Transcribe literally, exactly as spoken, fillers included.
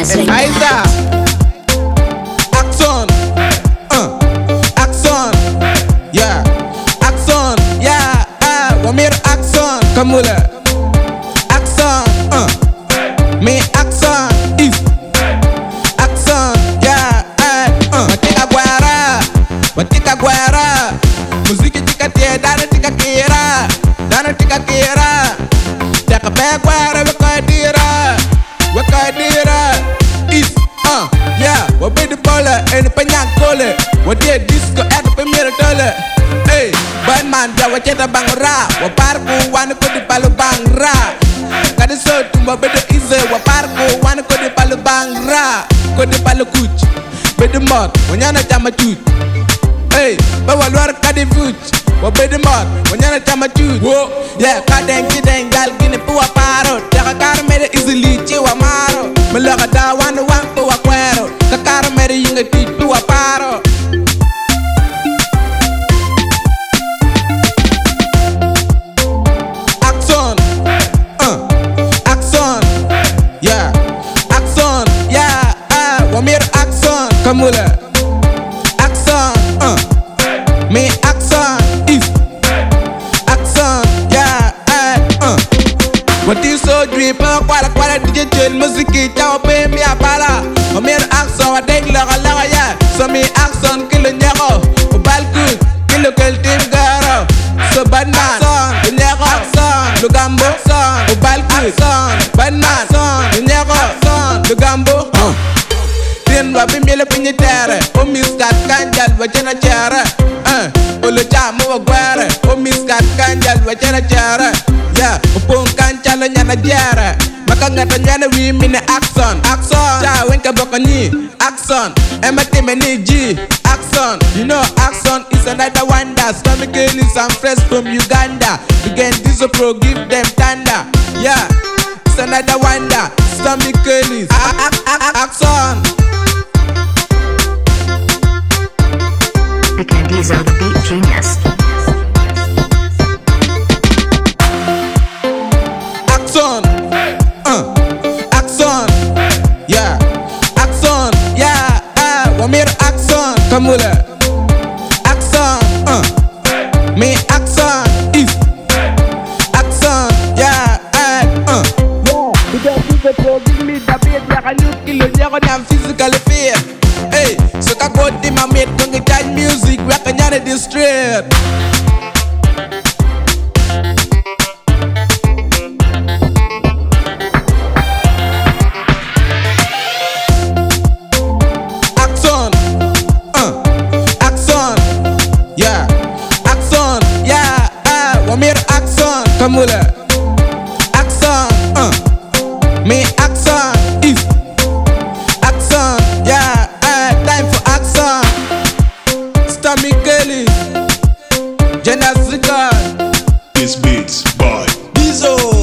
Swing Ahí está. Axon. Uh. Axon. Yeah. Axon. Yeah. Ah. Wamir Axon. Kamula. Axon. Uh. Me Axon. Is. Axon. Yeah. Ah. Uh. Matika guara. Matika guara. Musiki tika tia. Dana tika kira. Dana tika kira. Taka pe guara. Wakadira. Wakadira. Is. Uh. Yeah. Wabidi bola. Eni panyang kole. Wadie disco. Eka pemira tole. Hey. Batman. Ja wacheta bangra. Waparku. Wani kodi palu bangra. Kadi so tumba bede ize. Waparku. Wani kodi palu bangra. Kodi palu kuch. Bede mot. Wanyana chama chuch. Hey. Bawa luar kadi fuch. Wabede mot. Wanyana chama chuch. Whoa. Yeah. Kadeng kideng gal gini puwa paro. Jaka kar mede easily chiwa maro. Melaka da wani wang puwa kwero. Kakar mede yunga tich puwa paro. Axon. Uh. Axon. Yeah. Axon. Yeah. Ah. Wamir Axon. Kamula. Axon. Uh. Me Axon. Is. Axon. Yeah. Ah. Uh. What you so drip? Kwala kwala D J Jen musiki chao pe mi apala. Wamir Axon. Wa deg laga laga ya. So me Axon kilo nyako. Ubal good. Kilo kel team garo. So Batman. Axon. Nyako. Axon. Lugambo. Axon. Ubal good. Axon. Batman. Axon. Nyako. Axon. Lugambo. Uh. Tien wa bimele pinye tere. O miskat kanjal wa jena chere. Uh. Olo chamo wa gwere. O miskat kanjal wa jena chere. Yeah. Upong kanjalo nyana jere. Maka ngata nyana wi mine Axon. Axon. Cha wenka bokani. Axon. Emma Timeni G. Axon. You know Axon is another wonder. Stomach is some fresh from Uganda. Again this a pro give them thunder. Yeah. It's another wonder. Stomach is Axon. The Candizo, the beat genius. Axon. Uh. Axon. Yeah. Axon. Yeah. Ah. Wamir Axon. Kamula. Axon. Uh. Me Axon. Is. Axon. Yeah. Ah. Uh. Yeah. Because this is pro give me the beat. Like a new kilo. Nyako I'm physically fit. Hey. So ka go di my mate. Kung i-judge music. Waka nyana di street. Axon. Uh. Axon. Yeah. Axon. Yeah. Ah. Wamir Axon. Kamula. Axon. Uh. Me Axon. Is. Axon. Yeah. Ah. Time for Axon. Stomach Kelly. Jenna Zika. This beats by Bizo.